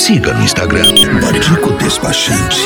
siga no Instagram, Marico Despachante.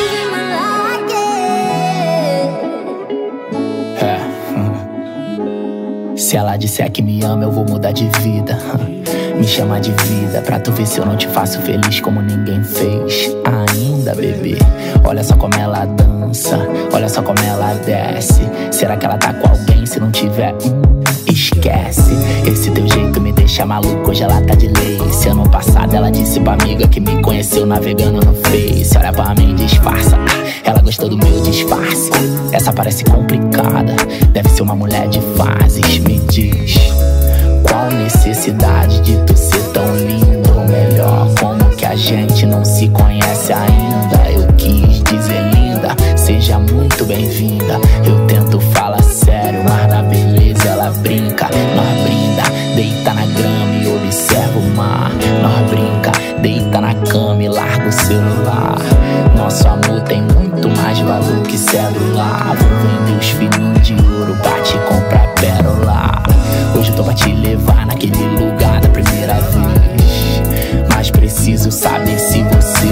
Se ela disser que me ama, eu vou mudar de vida. Me chama de vida, pra tu ver se eu não te faço feliz como ninguém fez ainda, bebê. Olha só como ela dança, olha só como ela desce. Será que ela tá com alguém? Se não tiver, esquece. Esse teu jeito me deixa maluco, hoje ela tá de lace. Ano passado ela disse pra amiga que me conheceu navegando no Face. Olha pra mim, disfarça, ela gostou do meu disfarce. Essa parece complicada, deve ser uma mulher de fases. Me diz, qual necessidade de tu ser tão lindo? Ou melhor, como que a gente não se conhece ainda? Eu quis dizer linda, seja muito bem-vinda. Eu tento falar sério, mas na beleza ela brinca. Nós brinda, deita na grama e observa o mar. Nós brinca, deita na cama e larga o celular. Nosso amor tem muito mais valor que celular. Vou vender os filhinhos de ouro pra te comprar pérola. Hoje eu tô pra te levar naquele lugar da primeira vez, mas preciso saber se você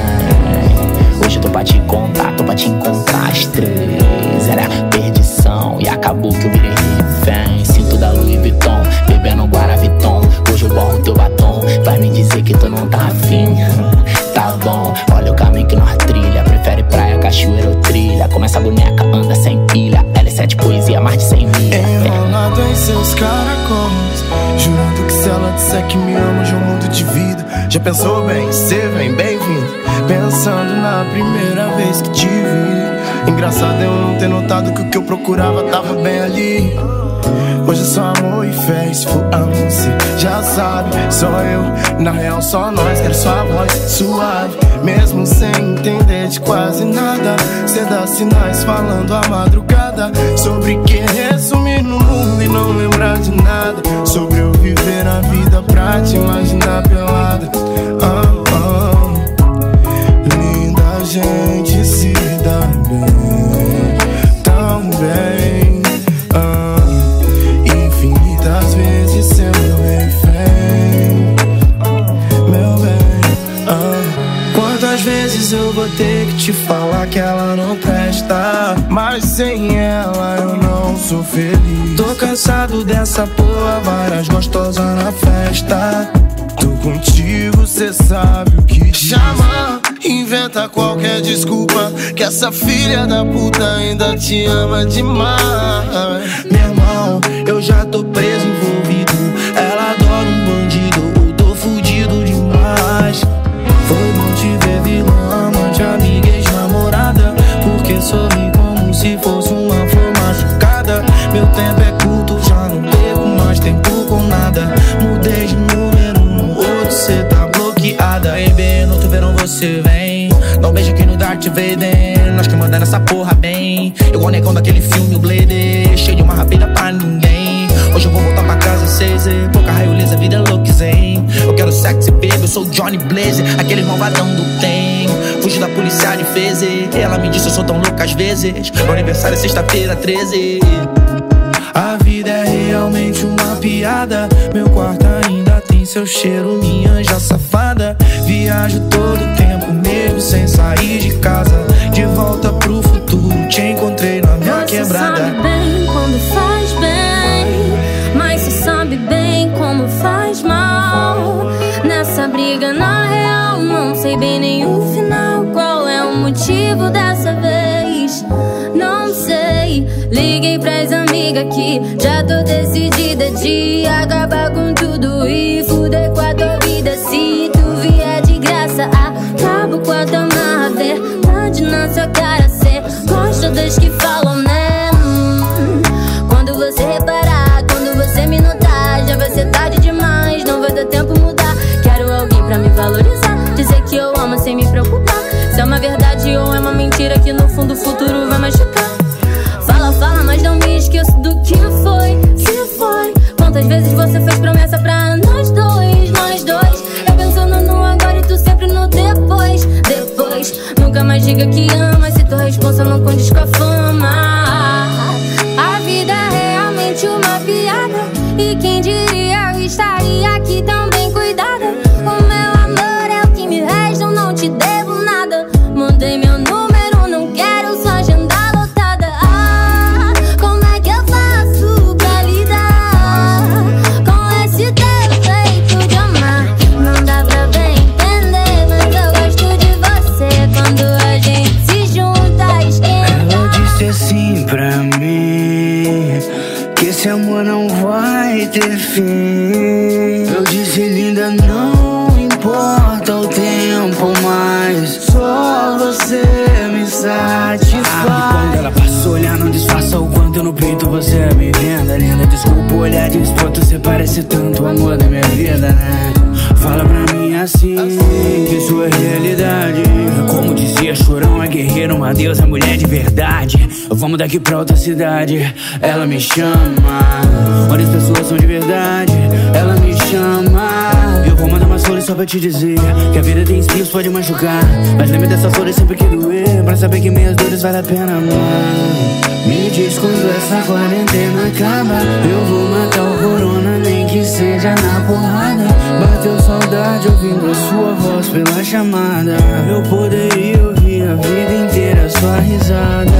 vem. Hoje eu tô pra te contar, tô pra te encontrar às 3. Era perdição e acabou que eu virei refém. Cinto da Louis Vuitton, bebendo Guaraviton. Hoje eu borro teu batom, vai me dizer que tu não tá afim. Tá bom, olha o caminho que nós trilha. Prefere praia, cachoeira ou trilha. Como essa boneca anda sem pilha. L7 poesia, mais de 100 milhas. Enrolado em seus caracóis, jurando que se ela disser que me ama, já mudo de vida. Já pensou bem, cê vem, bem-vindo. Pensando na primeira vez que te vi. Engraçado eu não ter notado que o que eu procurava tava bem ali. Hoje é só amor e fé, se for amor cê já sabe. Só eu, na real só nós, quero sua voz suave. Mesmo sem entender de quase nada, cê dá sinais falando a madrugada. Sobre que resumir no mundo e não lembrar de nada. Sobre eu viver a vida pra te imaginar pelada. Linda, a gente se dá bem, tão bem. Infinitas vezes ser meu refém, meu bem. Quantas vezes eu vou ter que te falar que ela não presta, mas sem ela eu não sou feliz. Tô cansado dessa porra, várias gostosas na festa. Tô contigo, cê sabe o que chama. Inventa qualquer desculpa, que essa filha da puta ainda te ama demais. Meu irmão, eu já tô preso, envolvido. Ela adora um bandido, eu tô fudido demais. Foi bom te ver vilã, amante, amiga, ex-namorada. Porque sorri como se fosse uma flor machucada. Meu tempo é curto, já não perco mais tempo com nada. Mudei de número, no outro cê tá bloqueada. Baby, no outro verão você vem, dá um beijo aqui no Darth Vader. Nós que manda nessa porra bem, igual o negão daquele filme, o Blade. Cheio de uma rapida pra ninguém. Hoje eu vou voltar pra casa 6, pouca raio lisa, vida é louca, zen. Eu quero sexy, baby, eu sou o Johnny Blaze, aquele malvadão do tem. Fugi da polícia de fez. Ela me disse eu sou tão louca às vezes. Meu aniversário é sexta-feira 13. A vida é realmente uma piada. Meu quarto ainda tem seu cheiro, minha anja safada. Viajo todo o tempo mesmo sem sair de casa. De volta pro futuro, te encontrei na minha quebrada. Você sabe bem quando faz bem, mas você sabe bem como faz mal. Nessa briga na real, não sei bem nem o final. Qual é o motivo dessa vez? Não sei. Liguei pras amigas que já tô decidida de acabar com tudo e fuder com a tua vida. Se tu vier de graça, acabo com a tua má verdade na sua cara. Cê gosta das que falam, né? Quando você reparar, quando você me notar, já vai ser tarde demais, não vai dar tempo mudar. Quero alguém pra me valorizar, dizer que eu amo sem me preocupar. Se é uma verdade ou é uma mentira que no fundo o futuro vai machucar. Fala, fala, mas não me esqueço do que foi, se foi. Quantas vezes você fez promessa pra nós dois, nós dois. Eu pensando no agora e tu sempre no depois, depois. Nunca mais diga que ama, se tua responsa não condiz com a fama. A vida é realmente uma piada, e quem diria eu estaria aqui tão bem cuidada. O meu amor é o que me resta, vai ter fim. Eu disse, linda, não importa o tempo mais, só você me satisfaz. Quando ela passou, olhar não disfarça o quanto no peito você é me venda. Linda, desculpa o olhar desponto, você parece tanto o amor da minha vida, né? Fala pra mim assim, que sua realidade, como dizia Chorão, é guerreiro, uma deusa, mulher de verdade. Vamos daqui pra outra cidade, ela me chama. Onde as pessoas são de verdade, ela me chama. Eu vou mandar umas flores só pra te dizer que a vida tem espinhos, pode machucar, mas lembre dessas flores sempre que doer, pra saber que minhas dores vale a pena, mano. Me diz quando essa quarentena acaba, eu vou matar o corona, nem que seja na porrada. Bateu saudade ouvindo a sua voz pela chamada. Eu poderia ouvir a vida inteira sua risada.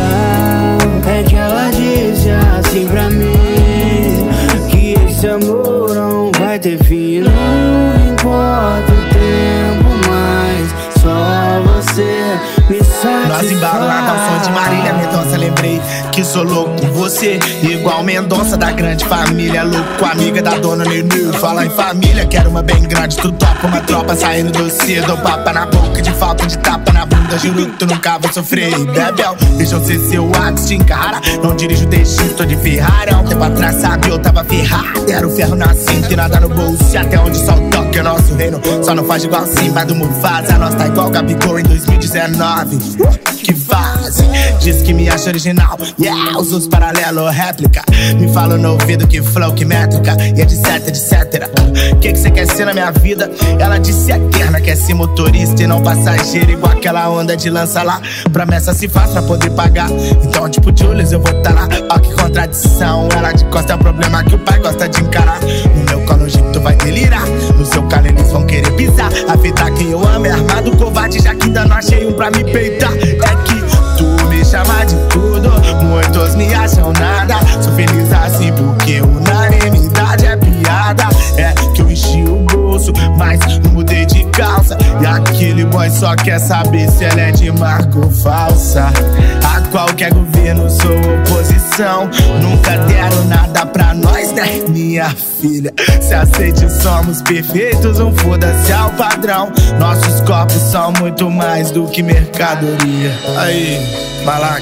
É que ela disse assim pra mim, que esse amor não vai ter fim. Não importa o tempo mais, só você me satisfaz. Nós embalado ao som de Marília Mendonça, lembrei que sou louco com você, igual Mendonça da grande família. Louco, amiga da dona Nenê. Fala em família, quero uma bem grande. Tu topa uma tropa saindo do cedo. Dou papa na boca de falta de tapa na bunda. Juro que tu nunca vai sofrer, Bebel. Deixa eu ser seu ato, te encara. Não dirijo DX, tô de Ferrari. Há um tempo atrás, sabe, eu tava ferrado. Era o ferro na cinta e nada no bolso. E até onde só o toque é nosso reino. Só não faz igual Simba do Mufasa. Nós tá igual Gabigol em 2019. Que fase, diz que me acha original. Yeah, os outros paralelo, réplica. Me fala no ouvido que flow, que métrica. E etc, etc. Que cê quer ser na minha vida? Ela disse eterna, quer ser motorista e não passageiro. Igual aquela onda de lança lá. Promessa se faz pra poder pagar. Então tipo Julius eu vou tá lá. Ó que contradição, ela de costa é o problema que o pai gosta de encarar. No meu colo tu vai delirar, no seu calo eles vão querer pisar. Afetar quem eu amo é armado, covarde, já que ainda não achei um pra me peitar. É que tu me chama de tudo, muitos me acham nada. Sou feliz assim porque unanimidade é piada. É que eu enchi o bolso, mas não mudei de calça. E aquele boy só quer saber se ela é de marca ou falsa. A qualquer governo sou oposição. Nunca deram nada pra nós, né, minha filha? Se aceite, somos perfeitos, um foda-se ao padrão. Nossos corpos são muito mais do que mercadoria. Aí, Malak,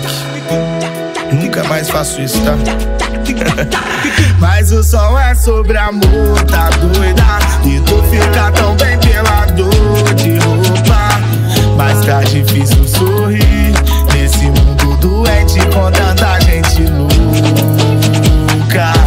nunca mais faço isso, tá? Mas o som é sobre amor, tá doida? E tu fica tão bem pela dor de roupa. Mas tá difícil sorrir nesse mundo doente com tanta gente louca.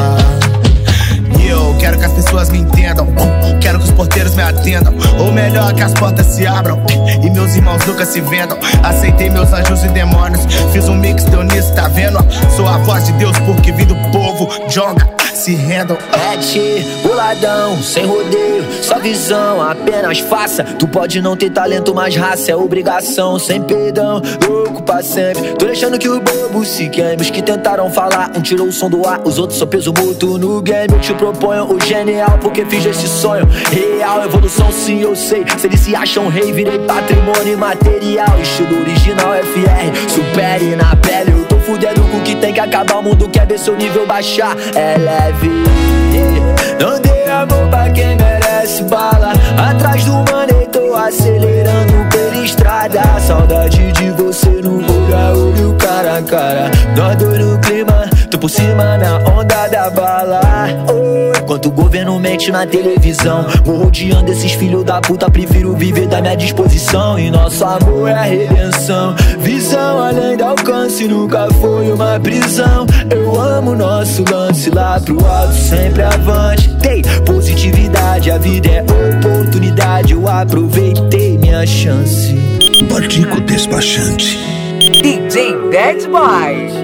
E eu quero que as pessoas me entendam, quero que os porteiros me atendam, ou melhor, que as portas se abram e meus irmãos nunca se vendam. Aceitei meus anjos e demônios, fiz um mix, deu nisso, tá vendo? Sou a voz de Deus porque vim do povo, jonga, se rendam. Mete, boladão, sem rodeio, só visão, apenas faça. Tu pode não ter talento, mas raça é obrigação. Sem perdão, louco pra sempre. Tô deixando que os bobos se queimem. Os que tentaram falar, um tirou o som do ar, os outros são peso morto no game. Eu te proponho o genial, porque fiz esse sonho real. Evolução sim, eu sei, se eles se acham rei, virei patrimônio imaterial. Estilo original FR, supere na pele. Eu tô fudendo com o que tem que acabar, o mundo quer ver seu nível baixar. É leve, não dê amor pra quem merece bala. Atrás do mané tô acelerando pela estrada. Saudade de você no olho a olho, cara a cara. Nós dois no clima, tô por cima na onda da bala. Oh, enquanto o governo mente na televisão, vou rodeando esses filhos da puta, prefiro viver da minha disposição. E nosso amor é a redenção, visão além do alcance, nunca foi uma prisão. Eu amo nosso lance lá pro alto, sempre avante. Tem positividade, a vida é oportunidade. Eu aproveitei minha chance. Bardico Despachante. DJ Bad Boy.